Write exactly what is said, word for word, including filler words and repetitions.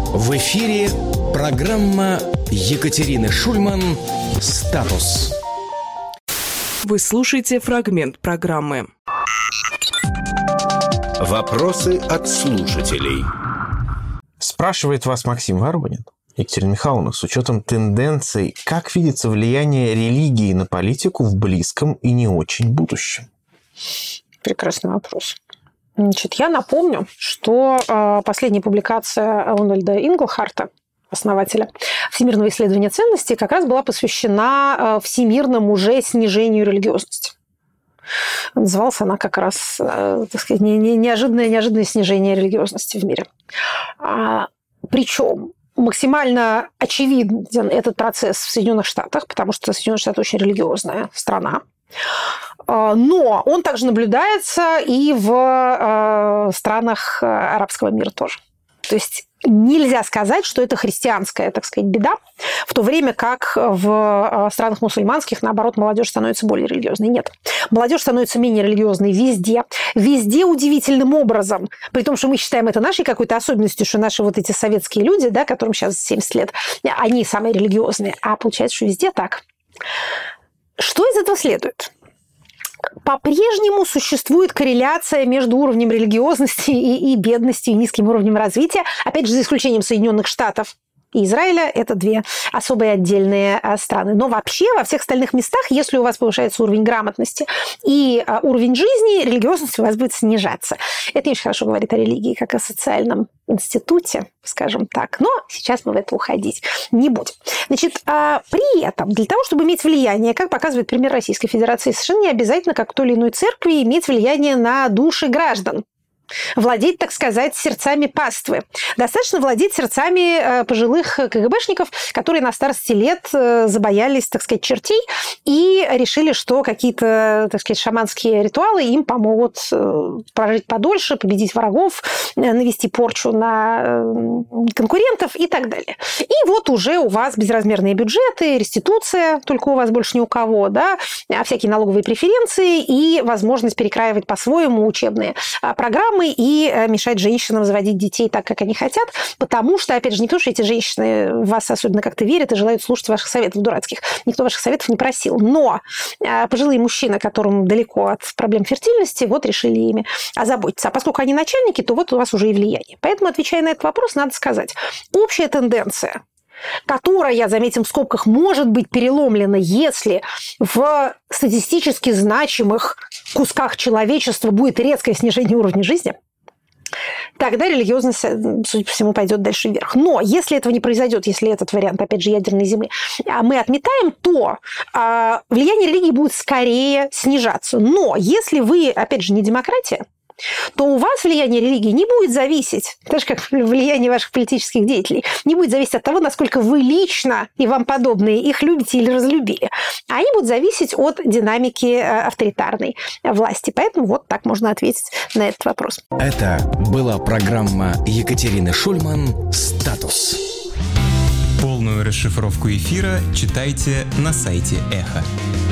В эфире программа Екатерины Шульман «Статус». Вы слушаете фрагмент программы. Вопросы от слушателей. Спрашивает вас Максим Варбанин. Екатерина Михайловна, с учетом тенденций, как видится влияние религии на политику в близком и не очень будущем? Прекрасный вопрос. Значит, я напомню, что э, последняя публикация Рональда Инглхарта, основателя Всемирного исследования ценностей, как раз была посвящена э, всемирному уже снижению религиозности. Называлась она как раз, э, так сказать, не, не, неожиданное, неожиданное снижение религиозности в мире. А, причем максимально очевиден этот процесс в Соединенных Штатах, потому что Соединенные Штаты очень религиозная страна. Но он также наблюдается и в странах арабского мира тоже. То есть нельзя сказать, что это христианская, так сказать, беда, в то время как в странах мусульманских, наоборот, молодежь становится более религиозной. Нет. Молодежь становится менее религиозной везде. Везде удивительным образом. При том, что мы считаем это нашей какой-то особенностью, что наши вот эти советские люди, да, которым сейчас семьдесят лет, они самые религиозные. А получается, что везде так. Что из этого следует? По-прежнему существует корреляция между уровнем религиозности и, и бедности, и низким уровнем развития. Опять же, за исключением Соединенных Штатов и Израиля, это две особые отдельные страны. Но вообще во всех остальных местах, если у вас повышается уровень грамотности и уровень жизни, религиозность у вас будет снижаться. Это не очень хорошо говорит о религии, как о социальном институте, скажем так. Но сейчас мы в это уходить не будем. Значит, при этом для того, чтобы иметь влияние, как показывает пример Российской Федерации, совершенно не обязательно, как у той или иной церкви, иметь влияние на души граждан. Владеть, так сказать, сердцами паствы. Достаточно владеть сердцами пожилых КГБшников, которые на старости лет забоялись, так сказать, чертей и решили, что какие-то, так сказать, шаманские ритуалы им помогут прожить подольше, победить врагов, навести порчу на конкурентов и так далее. И вот уже у вас безразмерные бюджеты, реституция, только у вас больше ни у кого, да, всякие налоговые преференции и возможность перекраивать по-своему учебные программы и мешать женщинам заводить детей так, как они хотят, потому что, опять же, не потому, что эти женщины в вас особенно как-то верят и желают слушать ваших советов дурацких. Никто ваших советов не просил. Но пожилые мужчины, которым далеко от проблем фертильности, вот решили ими озаботиться. А поскольку они начальники, то вот у вас уже и влияние. Поэтому, отвечая на этот вопрос, надо сказать, общая тенденция, которая, заметим в скобках, может быть переломлена, если в статистически значимых кусках человечества будет резкое снижение уровня жизни, тогда религиозность, судя по всему, пойдет дальше вверх. Но если этого не произойдет, если этот вариант, опять же, ядерной зимы, мы отметаем, то влияние религии будет скорее снижаться. Но если вы, опять же, не демократия, то у вас влияние религии не будет зависеть, так же как влияние ваших политических деятелей, не будет зависеть от того, насколько вы лично и вам подобные их любите или разлюбили. А они будут зависеть от динамики авторитарной власти. Поэтому вот так можно ответить на этот вопрос. Это была программа Екатерины Шульман «Статус». Полную расшифровку эфира читайте на сайте Эхо.